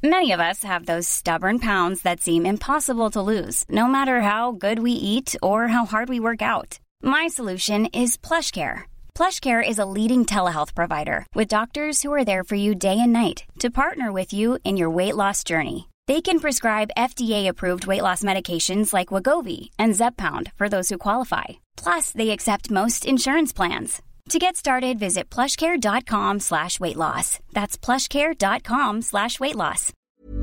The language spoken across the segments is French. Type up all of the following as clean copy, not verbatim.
Many of us have those stubborn pounds that seem impossible to lose, no matter how good we eat or how hard we work out. My solution is PlushCare. PlushCare is a leading telehealth provider with doctors who are there for you day and night to partner with you in your weight loss journey. They can prescribe FDA-approved weight loss medications like Wegovy and Zepbound for those who qualify. Plus, they accept most insurance plans. To get started, visit plushcare.com/weightloss. That's plushcare.com/weightloss.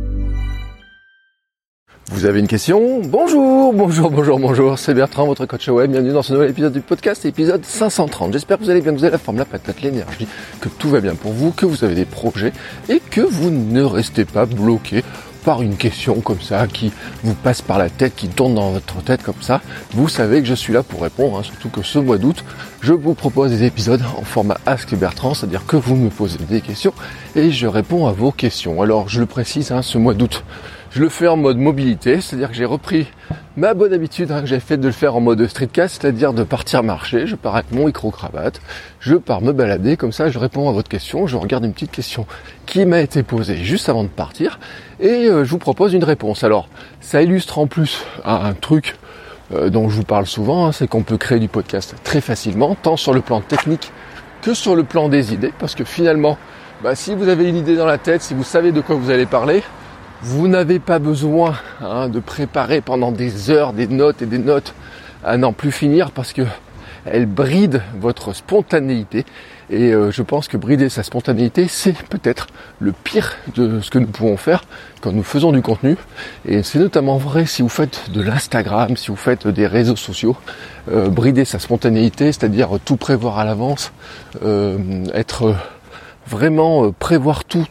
Vous avez une question ? Bonjour, c'est Bertrand, votre coach web. Bienvenue dans ce nouvel épisode du podcast, épisode 530. J'espère que vous allez bien, que vous avez la forme, la patate, l'énergie, que tout va bien pour vous, que vous avez des projets et que vous ne restez pas bloqué par une question comme ça qui vous passe par la tête, qui tourne dans votre tête comme ça. Vous savez que je suis là pour répondre, surtout que ce mois d'août, je vous propose des épisodes en format Ask Bertrand, c'est-à-dire que vous me posez des questions et je réponds à vos questions. Alors je le précise, ce mois d'août, je le fais en mode mobilité, c'est-à-dire que j'ai repris ma bonne habitude que j'avais fait de le faire en mode streetcast, c'est-à-dire de partir marcher, je pars avec mon micro-cravate, je pars me balader, comme ça je réponds à votre question, je regarde une petite question qui m'a été posée juste avant de partir et je vous propose une réponse. Alors ça illustre en plus un truc dont je vous parle souvent, c'est qu'on peut créer du podcast très facilement, tant sur le plan technique que sur le plan des idées, parce que finalement, si vous avez une idée dans la tête, si vous savez de quoi vous allez parler, vous n'avez pas besoin de préparer pendant des heures des notes et des notes à n'en plus finir, parce que elles brident votre spontanéité et je pense que brider sa spontanéité, c'est peut-être le pire de ce que nous pouvons faire quand nous faisons du contenu, et c'est notamment vrai si vous faites de l'Instagram, si vous faites des réseaux sociaux. Brider sa spontanéité, c'est-à-dire tout prévoir à l'avance, être vraiment prévoir tout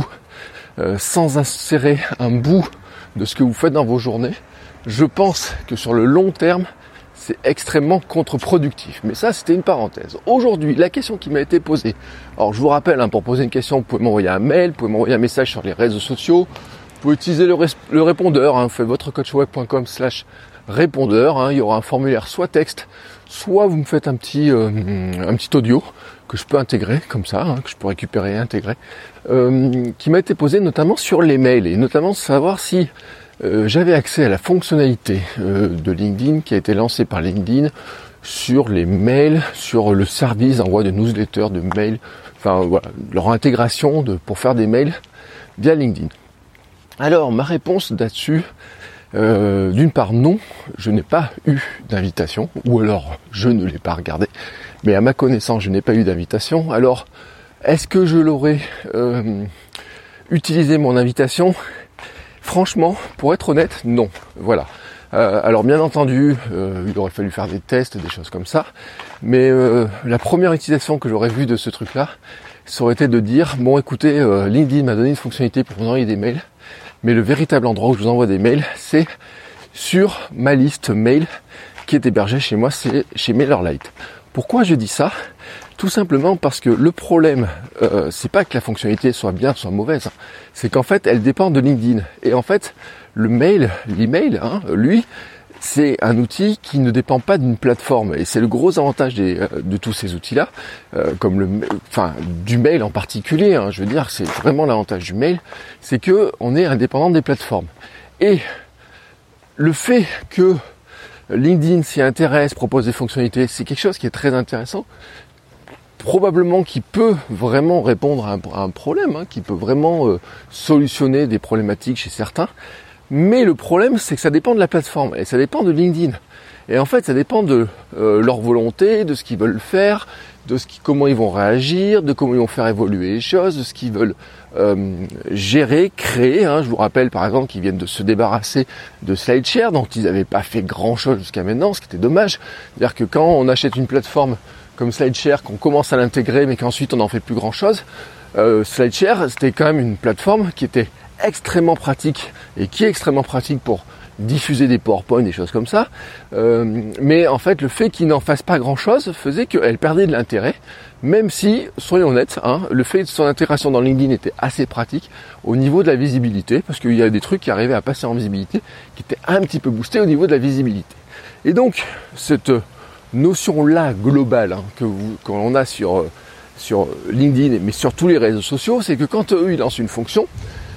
sans insérer un bout de ce que vous faites dans vos journées, je pense que sur le long terme, c'est extrêmement contre-productif. Mais ça, c'était une parenthèse. Aujourd'hui, la question qui m'a été posée. Alors, je vous rappelle, pour poser une question, vous pouvez m'envoyer un mail, vous pouvez m'envoyer un message sur les réseaux sociaux, vous pouvez utiliser le répondeur, vous faites votrecoachweb.com/répondeur, il y aura un formulaire soit texte, soit vous me faites un petit audio que je peux intégrer comme ça, que je peux récupérer et intégrer, qui m'a été posé notamment sur les mails, et notamment savoir si j'avais accès à la fonctionnalité de LinkedIn qui a été lancée par LinkedIn sur les mails, sur le service d'envoi de newsletters, de mails, leur intégration pour faire des mails via LinkedIn. Alors ma réponse là-dessus, d'une part non, je n'ai pas eu d'invitation, ou alors je ne l'ai pas regardé, mais à ma connaissance je n'ai pas eu d'invitation. Alors est-ce que je l'aurais utilisé mon invitation ? Franchement, pour être honnête, non. Voilà. Alors bien entendu, il aurait fallu faire des tests, des choses comme ça, mais la première utilisation que j'aurais vue de ce truc-là, ça aurait été de dire, bon écoutez, LinkedIn m'a donné une fonctionnalité pour vous envoyer des mails, mais le véritable endroit où je vous envoie des mails, c'est sur ma liste mail qui est hébergée chez moi, c'est chez MailerLite. Pourquoi je dis ça ? Tout simplement parce que le problème, c'est pas que la fonctionnalité soit bien, soit mauvaise, c'est qu'en fait, elle dépend de LinkedIn. Et en fait, l'email, lui, c'est un outil qui ne dépend pas d'une plateforme. Et c'est le gros avantage de tous ces outils-là, du mail en particulier. Je veux dire, c'est vraiment l'avantage du mail, c'est que on est indépendant des plateformes. Et le fait que LinkedIn s'y intéresse, propose des fonctionnalités, c'est quelque chose qui est très intéressant, probablement qui peut vraiment répondre à un problème, qui peut vraiment solutionner des problématiques chez certains. Mais le problème, c'est que ça dépend de la plateforme et ça dépend de LinkedIn. Et en fait, ça dépend de leur volonté, de ce qu'ils veulent faire, comment ils vont réagir, de comment ils vont faire évoluer les choses, de ce qu'ils veulent gérer, créer. Je vous rappelle par exemple qu'ils viennent de se débarrasser de SlideShare, dont ils n'avaient pas fait grand-chose jusqu'à maintenant, ce qui était dommage. C'est-à-dire que quand on achète une plateforme comme SlideShare, qu'on commence à l'intégrer, mais qu'ensuite on n'en fait plus grand-chose, SlideShare, c'était quand même une plateforme qui était extrêmement pratique et qui est extrêmement pratique pour diffuser des PowerPoint, des choses comme ça, mais en fait le fait qu'ils n'en fassent pas grand chose faisait qu'elle perdait de l'intérêt, même si, soyons honnêtes, le fait de son intégration dans LinkedIn était assez pratique au niveau de la visibilité, parce qu'il y a des trucs qui arrivaient à passer en visibilité, qui étaient un petit peu boostés au niveau de la visibilité. Et donc cette notion-là globale qu'on a sur LinkedIn, mais sur tous les réseaux sociaux, c'est que quand eux ils lancent une fonction,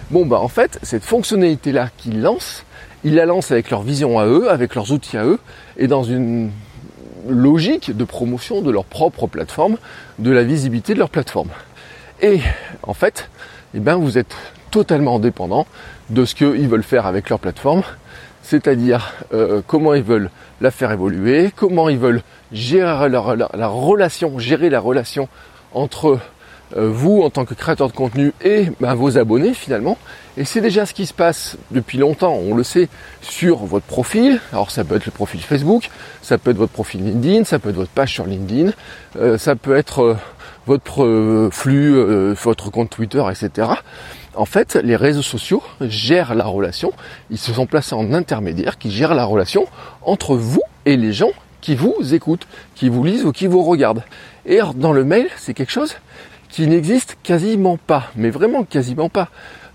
En fait, cette fonctionnalité-là qu'ils lancent, ils la lancent avec leur vision à eux, avec leurs outils à eux, et dans une logique de promotion de leur propre plateforme, de la visibilité de leur plateforme. Et en fait, vous êtes totalement dépendant de ce qu'ils veulent faire avec leur plateforme, c'est-à-dire comment ils veulent la faire évoluer, comment ils veulent gérer la relation entre vous en tant que créateur de contenu et vos abonnés finalement. Et c'est déjà ce qui se passe depuis longtemps, on le sait, sur votre profil. Alors ça peut être le profil Facebook, ça peut être votre profil LinkedIn, ça peut être votre page sur LinkedIn, ça peut être votre flux, votre compte Twitter, etc. En fait, les réseaux sociaux gèrent la relation, ils se sont placés en intermédiaire qui gèrent la relation entre vous et les gens qui vous écoutent, qui vous lisent ou qui vous regardent. Et dans le mail, c'est quelque chose qui n'existe quasiment pas, mais vraiment quasiment pas.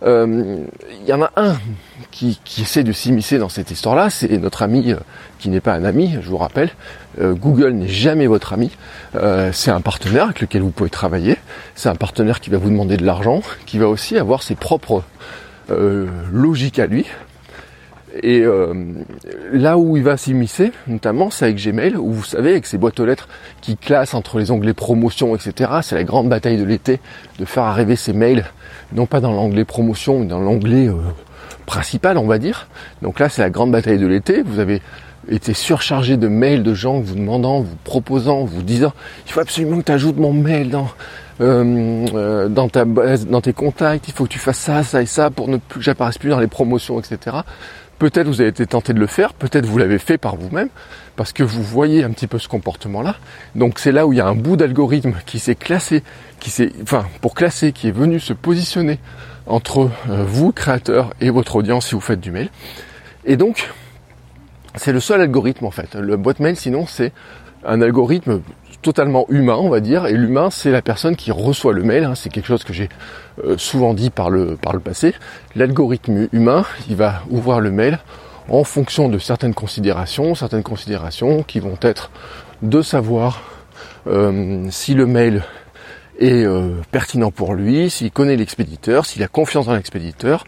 Il y en a un qui essaie de s'immiscer dans cette histoire-là, c'est notre ami qui n'est pas un ami, je vous rappelle. Google n'est jamais votre ami, c'est un partenaire avec lequel vous pouvez travailler, c'est un partenaire qui va vous demander de l'argent, qui va aussi avoir ses propres logiques à lui. Et là où il va s'immiscer, notamment, c'est avec Gmail, où vous savez, avec ces boîtes aux lettres qui classent entre les onglets promotion, etc. C'est la grande bataille de l'été, de faire arriver ces mails, non pas dans l'onglet promotion, mais dans l'onglet principal, on va dire. Donc là, c'est la grande bataille de l'été. Vous avez été surchargé de mails de gens vous demandant, vous proposant, vous disant « Il faut absolument que tu ajoutes mon mail dans ta base, dans tes contacts, il faut que tu fasses ça, ça et ça pour que j'apparaisse plus dans les promotions, etc. » Peut-être vous avez été tenté de le faire, peut-être vous l'avez fait par vous-même, parce que vous voyez un petit peu ce comportement-là. Donc c'est là où il y a un bout d'algorithme qui s'est classé, qui est venu se positionner entre vous, créateur, et votre audience si vous faites du mail. Et donc, c'est le seul algorithme en fait. Le boîte mail, sinon, c'est un algorithme totalement humain, on va dire, et l'humain, c'est la personne qui reçoit le mail, c'est quelque chose que j'ai souvent dit par le passé. L'algorithme humain, il va ouvrir le mail en fonction de certaines considérations qui vont être de savoir si le mail est pertinent pour lui, s'il connaît l'expéditeur, s'il a confiance dans l'expéditeur.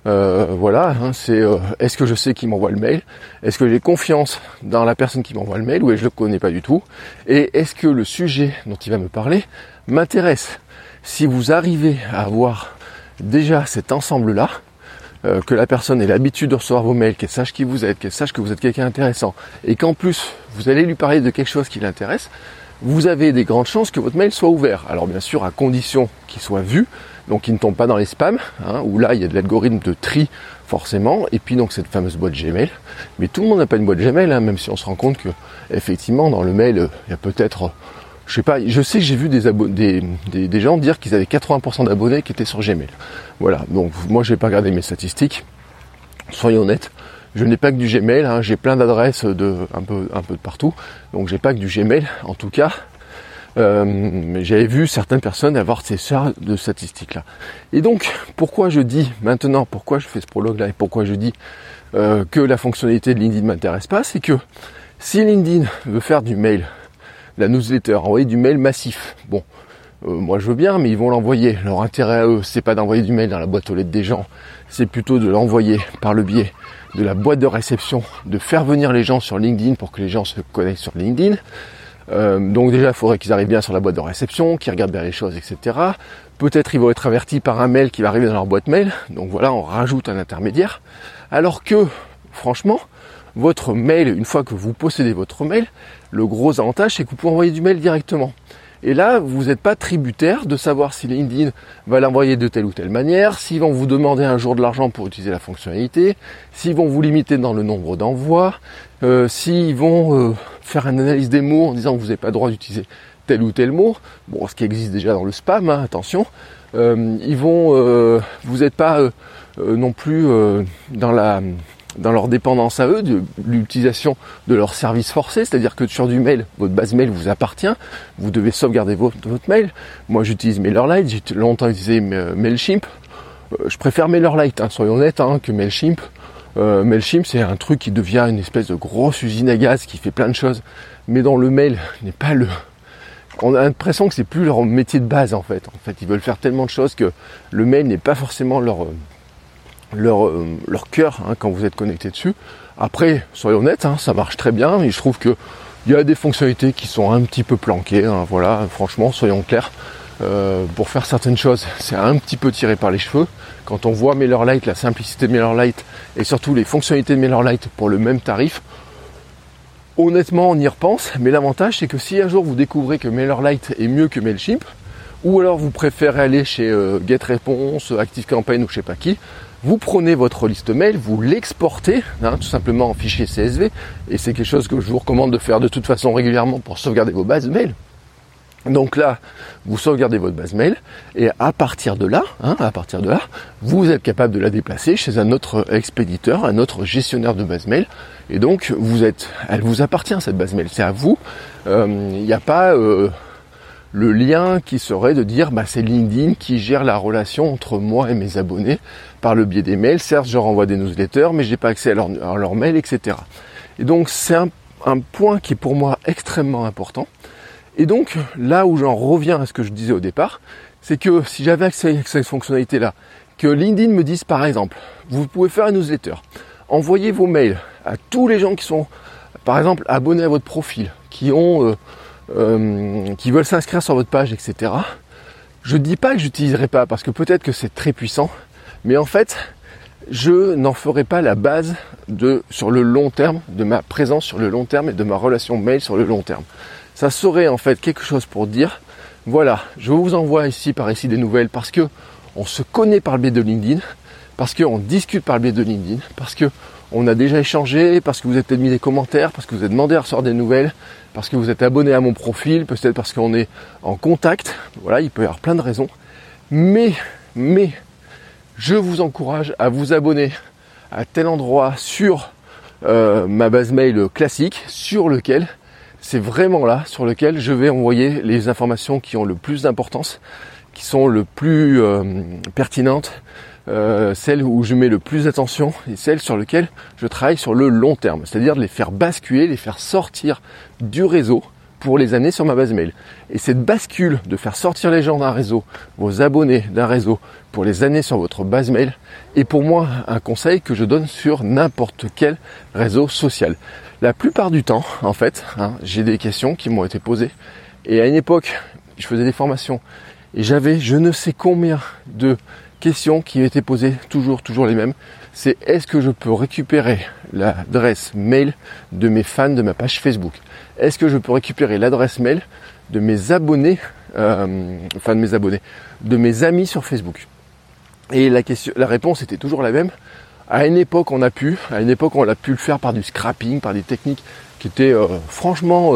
Est-ce que je sais qui m'envoie le mail? Est-ce que j'ai confiance dans la personne qui m'envoie le mail ou je le connais pas du tout? Et est-ce que le sujet dont il va me parler m'intéresse? Si vous arrivez à avoir déjà cet ensemble-là, que la personne ait l'habitude de recevoir vos mails, qu'elle sache qui vous êtes, qu'elle sache que vous êtes quelqu'un d'intéressant, et qu'en plus vous allez lui parler de quelque chose qui l'intéresse, vous avez des grandes chances que votre mail soit ouvert. Alors bien sûr, à condition qu'il soit vu, donc il ne tombe pas dans les spams, où là il y a de l'algorithme de tri forcément, et puis donc cette fameuse boîte Gmail. Mais tout le monde n'a pas une boîte Gmail, même si on se rend compte que effectivement dans le mail, il y a peut-être, je sais pas, je sais que j'ai vu des gens dire qu'ils avaient 80% d'abonnés qui étaient sur Gmail. Voilà, donc moi j'ai pas regardé mes statistiques, soyons honnêtes. Je n'ai pas que du Gmail, j'ai plein d'adresses un peu de partout, donc j'ai pas que du Gmail en tout cas. Mais j'avais vu certaines personnes avoir ces sortes de statistiques-là. Et donc, pourquoi je fais ce prologue-là et pourquoi je dis que la fonctionnalité de LinkedIn m'intéresse pas, c'est que si LinkedIn veut faire du mail, la newsletter, envoyer du mail massif, moi je veux bien, mais ils vont l'envoyer. Leur intérêt à eux, c'est pas d'envoyer du mail dans la boîte aux lettres des gens, c'est plutôt de l'envoyer par le biais de la boîte de réception, de faire venir les gens sur LinkedIn pour que les gens se connectent sur LinkedIn. Donc déjà, il faudrait qu'ils arrivent bien sur la boîte de réception, qu'ils regardent bien les choses, etc. Peut-être ils vont être avertis par un mail qui va arriver dans leur boîte mail. Donc voilà, on rajoute un intermédiaire. Alors que, franchement, votre mail, une fois que vous possédez votre mail, le gros avantage, c'est que vous pouvez envoyer du mail directement. Et là, vous n'êtes pas tributaire de savoir si LinkedIn va l'envoyer de telle ou telle manière, s'ils vont vous demander un jour de l'argent pour utiliser la fonctionnalité, s'ils vont vous limiter dans le nombre d'envois, s'ils vont faire une analyse des mots en disant que vous n'avez pas le droit d'utiliser tel ou tel mot, ce qui existe déjà dans le spam, attention, vous n'êtes pas non plus dans leur dépendance à eux, de l'utilisation de leur service forcé, c'est-à-dire que sur du mail, votre base mail vous appartient, vous devez sauvegarder votre mail. Moi j'utilise MailerLite, j'ai longtemps utilisé Mailchimp, je préfère MailerLite, soyons honnêtes, que Mailchimp. Mailchimp c'est un truc qui devient une espèce de grosse usine à gaz qui fait plein de choses, mais dont le mail n'est pas on a l'impression que c'est plus leur métier de base en fait. En fait, ils veulent faire tellement de choses que le mail n'est pas forcément leur leur cœur quand vous êtes connecté dessus. Après, soyons honnêtes, ça marche très bien, et je trouve que il y a des fonctionnalités qui sont un petit peu planquées, voilà, franchement, soyons clairs. Pour faire certaines choses, c'est un petit peu tiré par les cheveux. Quand on voit MailerLite, la simplicité de MailerLite et surtout les fonctionnalités de MailerLite pour le même tarif, honnêtement, on y repense. Mais l'avantage, c'est que si un jour vous découvrez que MailerLite est mieux que Mailchimp, ou alors vous préférez aller chez GetResponse, ActiveCampaign ou je sais pas qui, vous prenez votre liste mail, vous l'exportez, tout simplement en fichier CSV, et c'est quelque chose que je vous recommande de faire de toute façon régulièrement pour sauvegarder vos bases mail. Donc là, vous sauvegardez votre base mail, et à partir de là, vous êtes capable de la déplacer chez un autre expéditeur, un autre gestionnaire de base mail, et donc elle vous appartient cette base mail, c'est à vous. Il n'y a pas le lien qui serait de dire c'est LinkedIn qui gère la relation entre moi et mes abonnés par le biais des mails. Certes, je renvoie des newsletters, mais j'ai pas accès à leur mail, etc. Et donc c'est un point qui est pour moi extrêmement important. Et donc là où j'en reviens à ce que je disais au départ, c'est que si j'avais accès à cette fonctionnalité-là, que LinkedIn me dise par exemple, vous pouvez faire un newsletter, envoyez vos mails à tous les gens qui sont par exemple abonnés à votre profil, qui veulent s'inscrire sur votre page, etc. Je dis pas que j'utiliserai pas, parce que peut-être que c'est très puissant, mais en fait, je n'en ferai pas la base sur le long terme, de ma présence sur le long terme et de ma relation mail sur le long terme. Ça serait en fait quelque chose pour dire, voilà, je vous envoie par ici des nouvelles parce que on se connaît par le biais de LinkedIn, parce qu'on discute par le biais de LinkedIn, parce que on a déjà échangé, parce que vous êtes peut-être mis des commentaires, parce que vous êtes demandé à recevoir des nouvelles, parce que vous êtes abonné à mon profil, peut-être parce qu'on est en contact. Voilà, il peut y avoir plein de raisons. Mais, je vous encourage à vous abonner à tel endroit sur ma base mail classique, sur lequel je vais envoyer les informations qui ont le plus d'importance, qui sont le plus pertinentes, celles où je mets le plus d'attention et celles sur lesquelles je travaille sur le long terme, c'est-à-dire de les faire basculer, les faire sortir du réseau pour les amener sur ma base mail. Et cette bascule de faire sortir les gens d'un réseau, vos abonnés d'un réseau, pour les amener sur votre base mail, est pour moi un conseil que je donne sur n'importe quel réseau social. La plupart du temps, en fait, j'ai des questions qui m'ont été posées, et à une époque, je faisais des formations, et j'avais je ne sais combien de questions qui m'étaient posées, toujours les mêmes. C'est: est-ce que je peux récupérer l'adresse mail de mes fans de ma page Facebook? Est-ce que je peux récupérer l'adresse mail de mes abonnés, de mes amis sur Facebook? Et la réponse était toujours la même. À une époque, on a pu le faire par du scrapping, par des techniques qui étaient franchement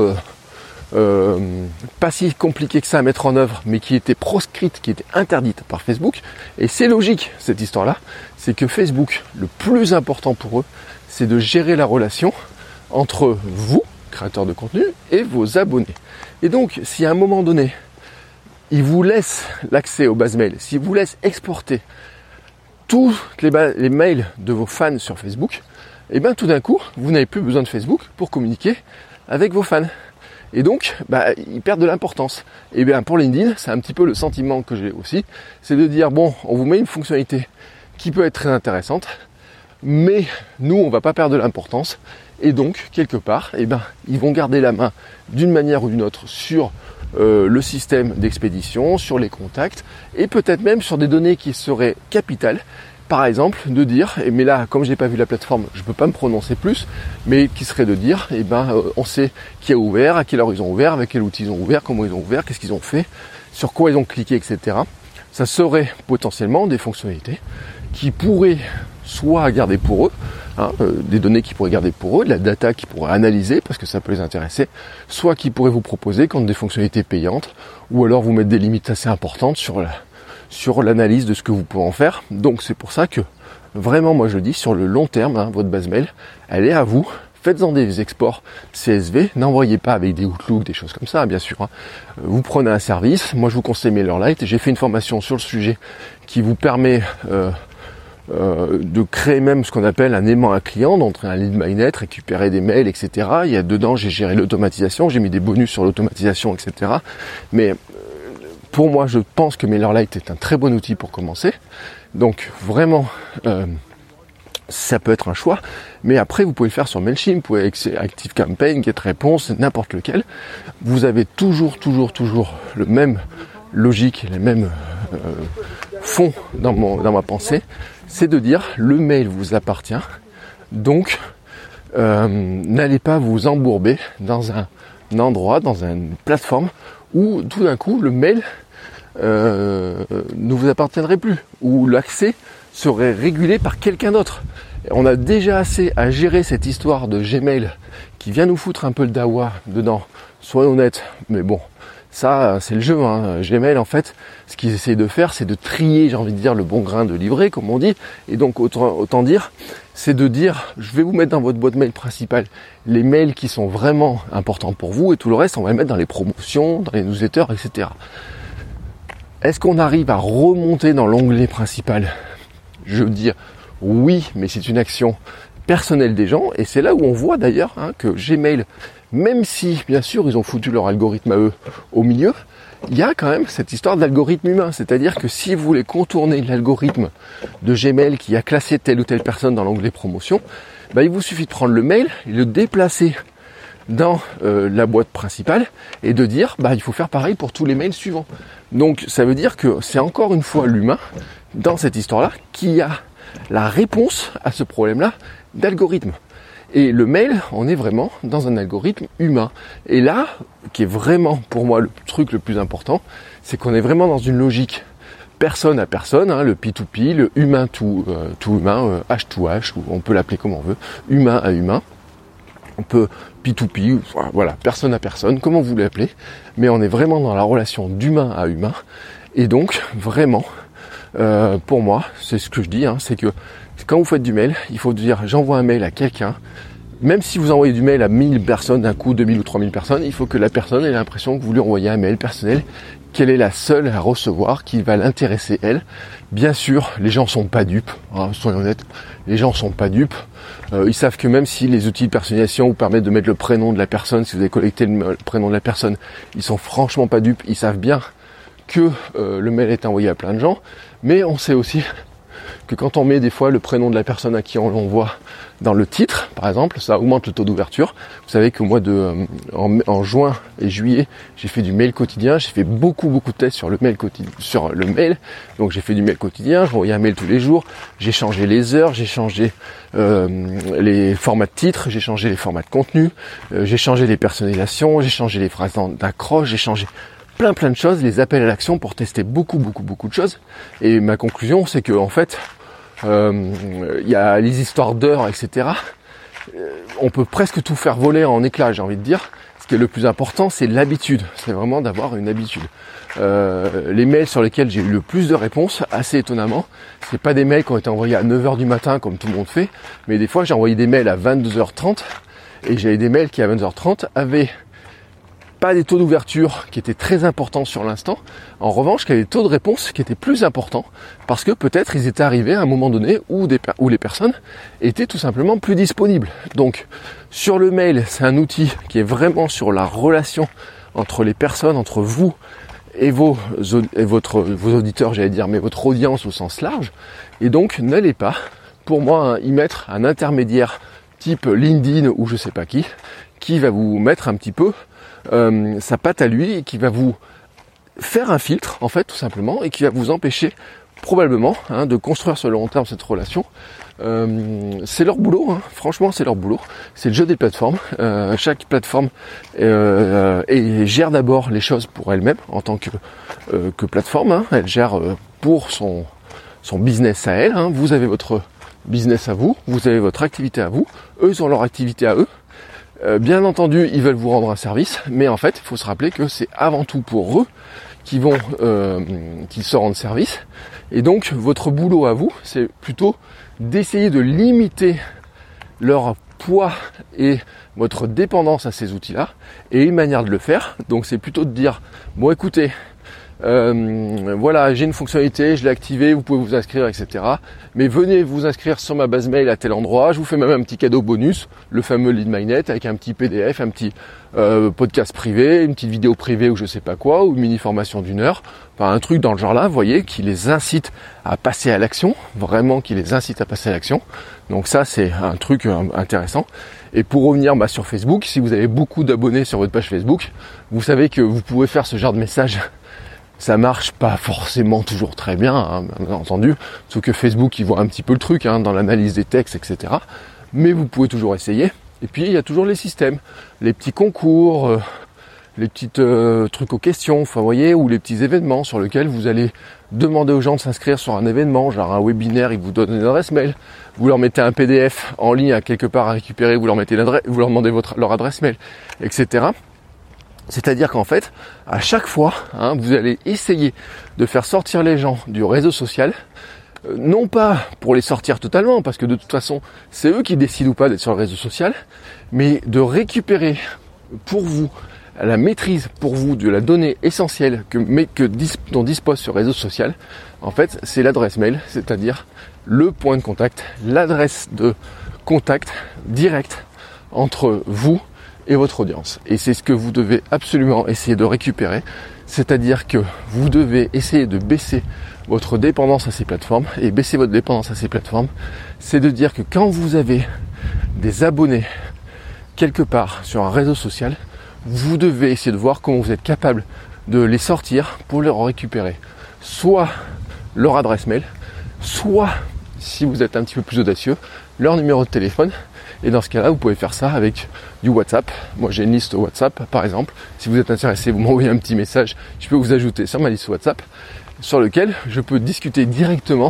pas si compliquées que ça à mettre en œuvre, mais qui étaient proscrites, qui étaient interdites par Facebook. Et c'est logique, cette histoire-là. C'est que Facebook, le plus important pour eux, c'est de gérer la relation entre vous, créateurs de contenu, et vos abonnés. Et donc, si à un moment donné, ils vous laissent l'accès aux bases mail, s'ils vous laissent exporter tous les mails de vos fans sur Facebook, et bien tout d'un coup, vous n'avez plus besoin de Facebook pour communiquer avec vos fans. Et donc, ils perdent de l'importance. Et bien pour LinkedIn, c'est un petit peu le sentiment que j'ai aussi, c'est de dire, bon, on vous met une fonctionnalité qui peut être très intéressante, mais nous, on va pas perdre de l'importance. Et donc, quelque part, ils vont garder la main d'une manière ou d'une autre sur le système d'expédition, sur les contacts, et peut-être même sur des données qui seraient capitales. Par exemple, de dire, mais là, comme j'ai pas vu la plateforme, je peux pas me prononcer plus, mais qui serait de dire, on sait qui a ouvert, à quelle heure ils ont ouvert, avec quel outil ils ont ouvert, comment ils ont ouvert, qu'est-ce qu'ils ont fait, sur quoi ils ont cliqué, etc. Ça serait potentiellement des fonctionnalités qui pourraient soit garder pour eux, des données qu'ils pourraient garder pour eux, de la data qu'ils pourraient analyser parce que ça peut les intéresser, soit qu'ils pourraient vous proposer contre des fonctionnalités payantes, ou alors vous mettre des limites assez importantes sur l'analyse de ce que vous pouvez en faire. Donc c'est pour ça que vraiment, moi je dis, sur le long terme, votre base mail, elle est à vous. Faites-en des exports CSV, n'envoyez pas avec des Outlook, des choses comme ça, bien sûr. Vous prenez un service, moi je vous conseille MailerLite, j'ai fait une formation sur le sujet qui vous permet de créer même ce qu'on appelle un aimant à client, d'entrer un lead magnet, récupérer des mails, etc. Il y a dedans, j'ai géré l'automatisation, j'ai mis des bonus sur l'automatisation, etc. Mais pour moi, je pense que MailerLite est un très bon outil pour commencer. Donc vraiment, ça peut être un choix, mais après vous pouvez le faire sur Mailchimp, vous pouvez avec ActiveCampaign, GetResponse, n'importe lequel. Vous avez toujours le même logique, les mêmes fonds dans ma pensée, c'est de dire le mail vous appartient, donc n'allez pas vous embourber dans un endroit, dans une plateforme où tout d'un coup le mail ne vous appartiendrait plus, où l'accès serait régulé par quelqu'un d'autre. On a déjà assez à gérer cette histoire de Gmail qui vient nous foutre un peu le dawa dedans, soyons honnêtes, mais bon, ça c'est le jeu, hein. Gmail en fait, ce qu'ils essayent de faire, c'est de trier, j'ai envie de dire, le bon grain de livret, comme on dit, et donc autant dire, c'est de dire, je vais vous mettre dans votre boîte mail principale les mails qui sont vraiment importants pour vous, et tout le reste, on va le mettre dans les promotions, dans les newsletters, etc. Est-ce qu'on arrive à remonter dans l'onglet principal ? Je veux dire, oui, mais c'est une action personnelle des gens, et c'est là où on voit d'ailleurs que Gmail, même si bien sûr ils ont foutu leur algorithme à eux au milieu, il y a quand même cette histoire d'algorithme humain, c'est-à-dire que si vous voulez contourner l'algorithme de Gmail qui a classé telle ou telle personne dans l'onglet promotion, il vous suffit de prendre le mail et le déplacer dans la boîte principale et de dire il faut faire pareil pour tous les mails suivants. Donc ça veut dire que c'est encore une fois l'humain dans cette histoire-là qui a la réponse à ce problème-là d'algorithme. Et le mail, on est vraiment dans un algorithme humain. Et là, qui est vraiment pour moi le truc le plus important, c'est qu'on est vraiment dans une logique personne à personne, le P2P, le humain to humain, H2H, ou on peut l'appeler comme on veut, humain à humain. On peut P2P, voilà, personne à personne, comment vous l'appelez, mais on est vraiment dans la relation d'humain à humain. Et donc, vraiment, pour moi, c'est ce que je dis, c'est que quand vous faites du mail, il faut dire j'envoie un mail à quelqu'un, même si vous envoyez du mail à 1000 personnes d'un coup, 2000 ou 3000 personnes, il faut que la personne ait l'impression que vous lui envoyez un mail personnel, qu'elle est la seule à recevoir, qui va l'intéresser elle. Bien sûr, les gens sont pas dupes, soyons honnêtes, les gens sont pas dupes. Ils savent que même si les outils de personnalisation vous permettent de mettre le prénom de la personne, si vous avez collecté le prénom de la personne, ils sont franchement pas dupes, ils savent bien que le mail est envoyé à plein de gens, mais on sait aussi que quand on met des fois le prénom de la personne à qui on l'envoie dans le titre, par exemple, ça augmente le taux d'ouverture. Vous savez qu'au mois en juin et juillet, j'ai fait du mail quotidien, j'ai fait beaucoup de tests sur le mail donc j'ai fait du mail quotidien, j'envoyais un mail tous les jours, j'ai changé les heures, j'ai changé les formats de titres, j'ai changé les formats de contenu, j'ai changé les personnalisations, j'ai changé les phrases d'accroche, j'ai changé plein de choses, les appels à l'action pour tester beaucoup de choses. Et ma conclusion, c'est que en fait, y a les histoires d'heures, etc. On peut presque tout faire voler en éclats, j'ai envie de dire. Ce qui est le plus important, c'est l'habitude. C'est vraiment d'avoir une habitude. Les mails sur lesquels j'ai eu le plus de réponses, assez étonnamment, c'est pas des mails qui ont été envoyés à 9h du matin comme tout le monde fait, mais des fois j'ai envoyé des mails à 22h30 et j'avais des mails qui à 22h30 avaient pas des taux d'ouverture qui étaient très importants sur l'instant. En revanche, il y avait des taux de réponse qui étaient plus importants parce que peut-être ils étaient arrivés à un moment donné où les personnes étaient tout simplement plus disponibles. Donc, sur le mail, c'est un outil qui est vraiment sur la relation entre les personnes, entre vous et vos auditeurs, j'allais dire, mais votre audience au sens large. Et donc, n'allez pas, pour moi, y mettre un intermédiaire type LinkedIn ou je sais pas qui va vous mettre un petit peu sa patte à lui et qui va vous faire un filtre en fait tout simplement et qui va vous empêcher probablement de construire sur le long terme cette relation. C'est leur boulot, franchement c'est leur boulot, c'est le jeu des plateformes. Chaque plateforme gère d'abord les choses pour elle-même en tant que plateforme, elle gère pour son business à elle, vous avez votre business à vous, vous avez votre activité à vous, eux ils ont leur activité à eux. Bien entendu, ils veulent vous rendre un service, mais en fait, il faut se rappeler que c'est avant tout pour eux qu'ils se rendent service. Et donc, votre boulot à vous, c'est plutôt d'essayer de limiter leur poids et votre dépendance à ces outils-là. Et une manière de le faire, donc c'est plutôt de dire, bon écoutez, voilà, j'ai une fonctionnalité, je l'ai activée, vous pouvez vous inscrire, etc. Mais venez vous inscrire sur ma base mail à tel endroit, je vous fais même un petit cadeau bonus, le fameux lead magnet avec un petit PDF, un petit podcast privé, une petite vidéo privée ou je sais pas quoi, ou une mini formation d'1 heure, enfin un truc dans le genre là, vous voyez, qui les incite à passer à l'action, vraiment qui les incite à passer à l'action. Donc ça c'est un truc intéressant. Et pour revenir sur Facebook, si vous avez beaucoup d'abonnés sur votre page Facebook, vous savez que vous pouvez faire ce genre de message. Ça marche pas forcément toujours très bien, hein, bien entendu, sauf que Facebook il voit un petit peu le truc dans l'analyse des textes, etc. Mais vous pouvez toujours essayer. Et puis il y a toujours les systèmes, les petits concours, les petits trucs aux questions, enfin vous voyez, ou les petits événements sur lesquels vous allez demander aux gens de s'inscrire sur un événement, genre un webinaire, ils vous donnent une adresse mail, vous leur mettez un PDF en ligne à quelque part à récupérer, vous leur mettez l'adresse, vous leur demandez leur adresse mail, etc. C'est-à-dire qu'en fait, à chaque fois, vous allez essayer de faire sortir les gens du réseau social, non pas pour les sortir totalement, parce que de toute façon, c'est eux qui décident ou pas d'être sur le réseau social, mais de récupérer pour vous la maîtrise pour vous de la donnée essentielle dont dispose ce réseau social. En fait, c'est l'adresse mail, c'est-à-dire le point de contact, l'adresse de contact direct entre vous et votre audience. Et c'est ce que vous devez absolument essayer de récupérer, c'est-à-dire que vous devez essayer de baisser votre dépendance à ces plateformes. Et baisser votre dépendance à ces plateformes, c'est de dire que quand vous avez des abonnés quelque part sur un réseau social, vous devez essayer de voir comment vous êtes capable de les sortir pour leur récupérer soit leur adresse mail, soit, si vous êtes un petit peu plus audacieux, leur numéro de téléphone. Et dans ce cas-là, vous pouvez faire ça avec du WhatsApp. Moi, j'ai une liste WhatsApp, par exemple. Si vous êtes intéressé, vous m'envoyez un petit message. Je peux vous ajouter sur ma liste WhatsApp, sur lequel je peux discuter directement.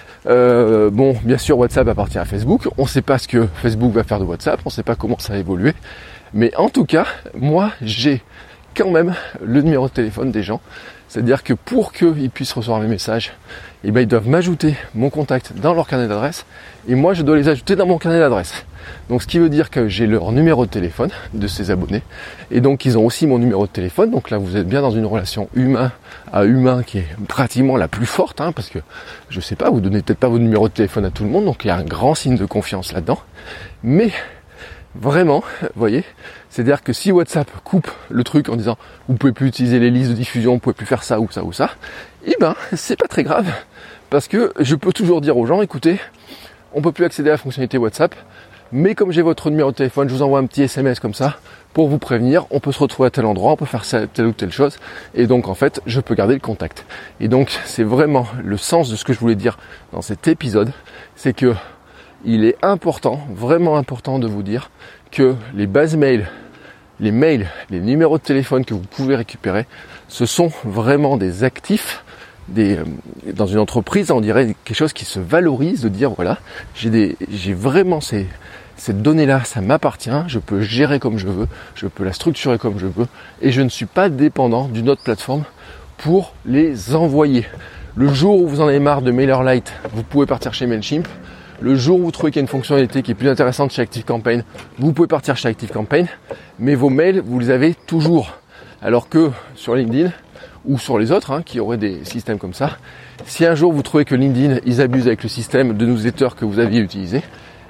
Bien sûr, WhatsApp appartient à Facebook. On ne sait pas ce que Facebook va faire de WhatsApp. On ne sait pas comment ça va évoluer. Mais en tout cas, moi, j'ai quand même le numéro de téléphone des gens. C'est-à-dire que pour qu'ils puissent recevoir mes messages, ils doivent m'ajouter mon contact dans leur carnet d'adresse. Et moi, je dois les ajouter dans mon carnet d'adresse. Donc, ce qui veut dire que j'ai leur numéro de téléphone de ces abonnés. Et donc, ils ont aussi mon numéro de téléphone. Donc là, vous êtes bien dans une relation humain à humain qui est pratiquement la plus forte. Parce que, je sais pas, vous donnez peut-être pas votre numéro de téléphone à tout le monde. Donc, il y a un grand signe de confiance là-dedans. Mais vraiment, vous voyez, c'est-à-dire que si WhatsApp coupe le truc en disant vous pouvez plus utiliser les listes de diffusion, vous pouvez plus faire ça ou ça ou ça, c'est pas très grave, parce que je peux toujours dire aux gens, écoutez, on peut plus accéder à la fonctionnalité WhatsApp, mais comme j'ai votre numéro de téléphone, je vous envoie un petit SMS comme ça pour vous prévenir, on peut se retrouver à tel endroit, on peut faire ça, telle ou telle chose, et donc en fait, je peux garder le contact. Et donc, c'est vraiment le sens de ce que je voulais dire dans cet épisode, c'est que il est important, vraiment important de vous dire que les bases mails, les mails, les numéros de téléphone que vous pouvez récupérer, ce sont vraiment des actifs. Dans une entreprise, on dirait quelque chose qui se valorise, de dire voilà, j'ai vraiment cette donnée-là, ça m'appartient, je peux gérer comme je veux, je peux la structurer comme je veux, et je ne suis pas dépendant d'une autre plateforme pour les envoyer. Le jour où vous en avez marre de MailerLite, vous pouvez partir chez Mailchimp. Le jour où vous trouvez qu'il y a une fonctionnalité qui est plus intéressante chez ActiveCampaign, vous pouvez partir chez ActiveCampaign, mais vos mails, vous les avez toujours. Alors que sur LinkedIn, ou sur les autres, qui auraient des systèmes comme ça, si un jour vous trouvez que LinkedIn, ils abusent avec le système de newsletter que vous aviez utilisé,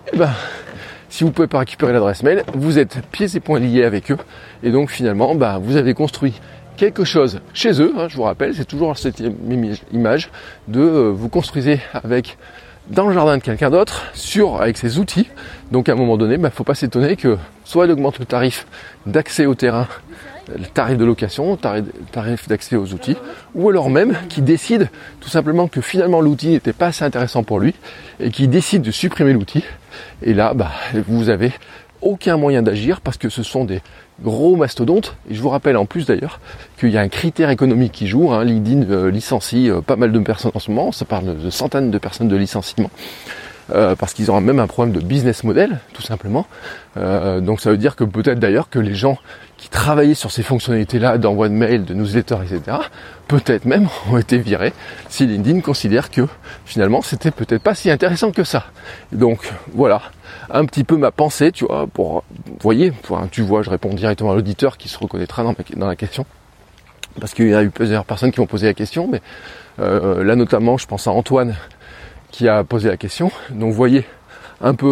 si vous ne pouvez pas récupérer l'adresse mail, vous êtes pieds et poings liés avec eux, et donc finalement, vous avez construit quelque chose chez eux, je vous rappelle, c'est toujours cette image de vous construisez dans le jardin de quelqu'un d'autre, avec ses outils. Donc à un moment donné, faut pas s'étonner que soit il augmente le tarif d'accès au terrain, le tarif de location, tarif d'accès aux outils, ou alors même qu'il décide tout simplement que finalement l'outil n'était pas assez intéressant pour lui, et qu'il décide de supprimer l'outil. Et là, vous avez aucun moyen d'agir parce que ce sont des gros mastodontes. Et je vous rappelle en plus d'ailleurs qu'il y a un critère économique qui joue. LinkedIn licencie pas mal de personnes en ce moment. Ça parle de centaines de personnes de licenciement. Parce qu'ils ont même un problème de business model, tout simplement. Donc ça veut dire que peut-être d'ailleurs que les gens qui travaillaient sur ces fonctionnalités-là d'envoi de mail, de newsletter, etc., peut-être même ont été virés si LinkedIn considère que finalement c'était peut-être pas si intéressant que ça. Donc voilà, un petit peu ma pensée, tu vois, tu vois, je réponds directement à l'auditeur qui se reconnaîtra dans la question. parce qu'il y a eu plusieurs personnes qui m'ont posé la question, mais là notamment je pense à Antoine qui a posé la question. Donc vous voyez un peu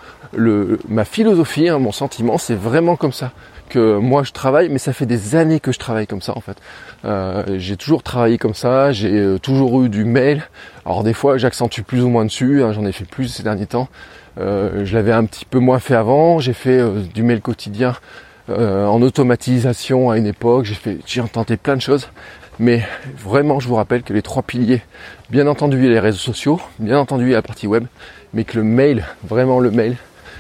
ma philosophie, mon sentiment, c'est vraiment comme ça que moi je travaille, mais ça fait des années que je travaille comme ça en fait. J'ai toujours travaillé comme ça, j'ai toujours eu du mail. Alors des fois j'accentue plus ou moins dessus, j'en ai fait plus ces derniers temps. Je l'avais un petit peu moins fait avant, j'ai fait du mail quotidien en automatisation à une époque, j'ai tenté plein de choses. Mais vraiment je vous rappelle que les 3 piliers, bien entendu il y a les réseaux sociaux, bien entendu il y a la partie web, mais que le mail, vraiment le mail,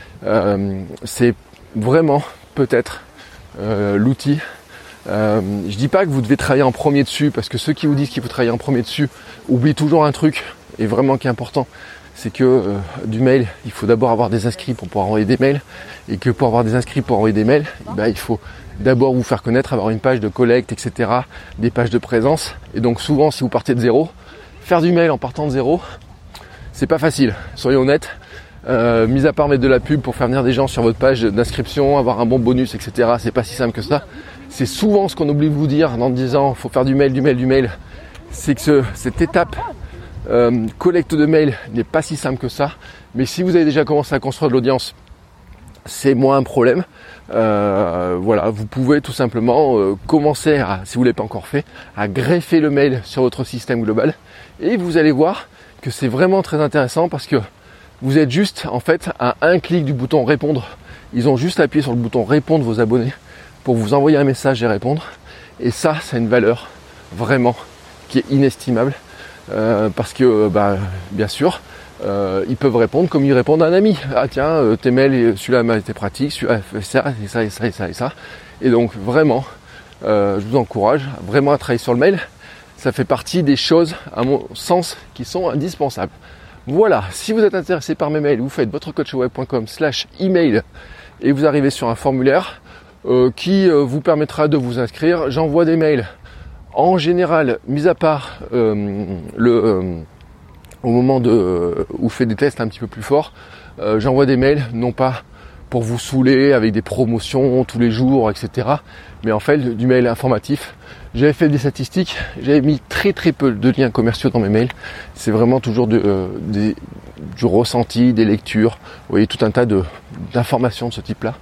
c'est vraiment peut-être l'outil. Je dis pas que vous devez travailler en premier dessus, parce que ceux qui vous disent qu'il faut travailler en premier dessus oublient toujours un truc, et vraiment qui est important, c'est que du mail, il faut d'abord avoir des inscrits pour pouvoir envoyer des mails, et que pour avoir des inscrits pour envoyer des mails, il faut d'abord vous faire connaître, avoir une page de collecte, etc., des pages de présence. Et donc souvent, si vous partez de zéro, faire du mail en partant de zéro, c'est pas facile, soyons honnêtes. Mis à part mettre de la pub pour faire venir des gens sur votre page d'inscription, avoir un bon bonus, etc., c'est pas si simple que ça. C'est souvent ce qu'on oublie de vous dire en disant faut faire du mail, c'est que cette étape collecte de mail n'est pas si simple que ça. Mais si vous avez déjà commencé à construire de l'audience, c'est moins un problème. Voilà, vous pouvez tout simplement commencer à, si vous ne l'avez pas encore fait, à greffer le mail sur votre système global, et vous allez voir que c'est vraiment très intéressant, parce que vous êtes juste en fait à un clic du bouton répondre. Ils ont juste appuyé sur le bouton répondre, vos abonnés, pour vous envoyer un message et répondre. Et ça, c'est une valeur vraiment qui est inestimable, parce que bien sûr ils peuvent répondre comme ils répondent à un ami. Ah tiens, tes mails, celui-là m'a été pratique, celui-là fait ça, et ça, et ça, et ça, et ça. Et donc vraiment, je vous encourage vraiment à travailler sur le mail. Ça fait partie des choses, à mon sens, qui sont indispensables. Voilà, si vous êtes intéressé par mes mails, vous faites votrecoachweb.com/email et vous arrivez sur un formulaire qui vous permettra de vous inscrire. J'envoie des mails en général, mis à part au moment où je fais des tests un petit peu plus forts, j'envoie des mails, non pas pour vous saouler avec des promotions tous les jours, etc. Mais en fait, du mail informatif. J'avais fait des statistiques, j'avais mis très peu de liens commerciaux dans mes mails. C'est vraiment toujours du ressenti, des lectures, vous voyez, tout un tas d'informations de ce type-là,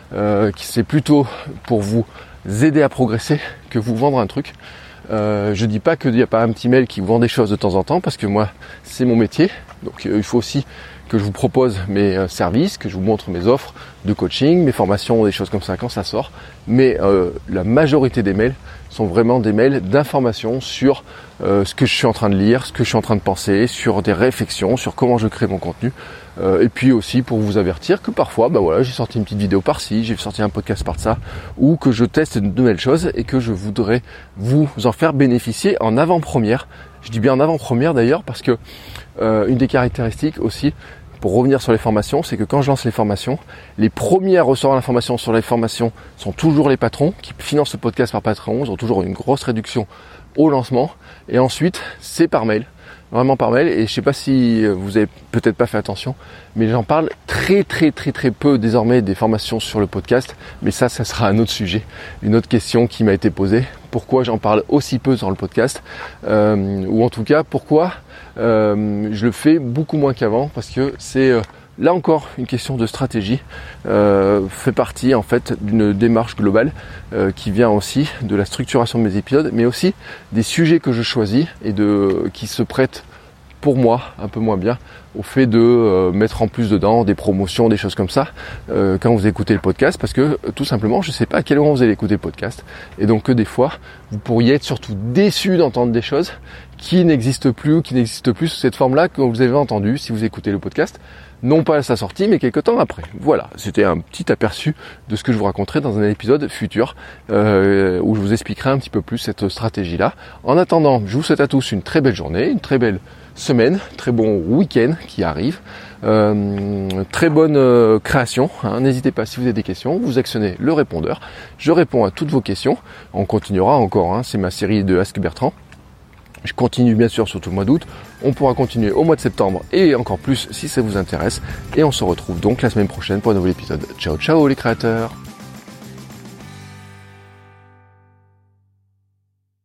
qui c'est plutôt pour vous aider à progresser que vous vendre un truc. Je dis pas qu'il n'y a pas un petit mail qui vous vend des choses de temps en temps, parce que moi c'est mon métier, donc il faut aussi que je vous propose mes services, que je vous montre mes offres de coaching, mes formations, des choses comme ça quand ça sort. Mais la majorité des mails sont vraiment des mails d'information sur ce que je suis en train de lire, ce que je suis en train de penser, sur des réflexions, sur comment je crée mon contenu. Et puis aussi pour vous avertir que parfois, j'ai sorti une petite vidéo par-ci, j'ai sorti un podcast par-ça, ou que je teste de nouvelles choses et que je voudrais vous en faire bénéficier en avant-première. Je dis bien en avant-première d'ailleurs, parce que une des caractéristiques aussi, pour revenir sur les formations, c'est que quand je lance les formations, les premiers à recevoir l'information sur les formations sont toujours les patrons qui financent ce podcast par Patreon. Ils ont toujours une grosse réduction au lancement. Et ensuite, c'est par mail, vraiment par mail. Et je sais pas si vous avez peut-être pas fait attention, mais j'en parle très peu désormais des formations sur le podcast. Mais ça sera un autre sujet, une autre question qui m'a été posée. Pourquoi j'en parle aussi peu dans le podcast, ou en tout cas pourquoi je le fais beaucoup moins qu'avant, parce que c'est là encore une question de stratégie, fait partie en fait d'une démarche globale qui vient aussi de la structuration de mes épisodes, mais aussi des sujets que je choisis et qui se prêtent pour moi un peu moins bien au fait de mettre en plus dedans des promotions, des choses comme ça quand vous écoutez le podcast, parce que tout simplement je ne sais pas à quel moment vous allez écouter le podcast, et donc que des fois vous pourriez être surtout déçu d'entendre des choses qui n'existent plus sous cette forme-là que vous avez entendu si vous écoutez le podcast, non pas à sa sortie mais quelques temps après. Voilà, c'était un petit aperçu de ce que je vous raconterai dans un épisode futur où je vous expliquerai un petit peu plus cette stratégie-là. En attendant, je vous souhaite à tous une très belle journée, une très belle semaine, très bon week-end qui arrive, très bonne création, hein. N'hésitez pas, si vous avez des questions, vous actionnez le répondeur, je réponds à toutes vos questions. On continuera encore, c'est ma série de Ask Bertrand. Je continue bien sûr sur tout le mois d'août, on pourra continuer au mois de septembre et encore plus si ça vous intéresse, et on se retrouve donc la semaine prochaine pour un nouvel épisode. Ciao les créateurs.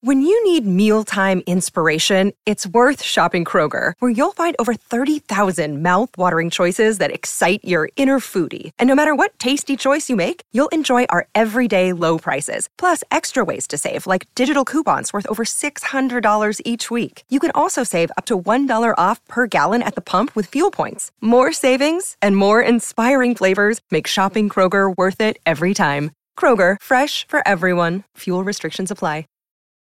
When you need mealtime inspiration, it's worth shopping Kroger, where you'll find over 30,000 mouth-watering choices that excite your inner foodie. And no matter what tasty choice you make, you'll enjoy our everyday low prices, plus extra ways to save, like digital coupons worth over $600 each week. You can also save up to $1 off per gallon at the pump with fuel points. More savings and more inspiring flavors make shopping Kroger worth it every time. Kroger, fresh for everyone. Fuel restrictions apply.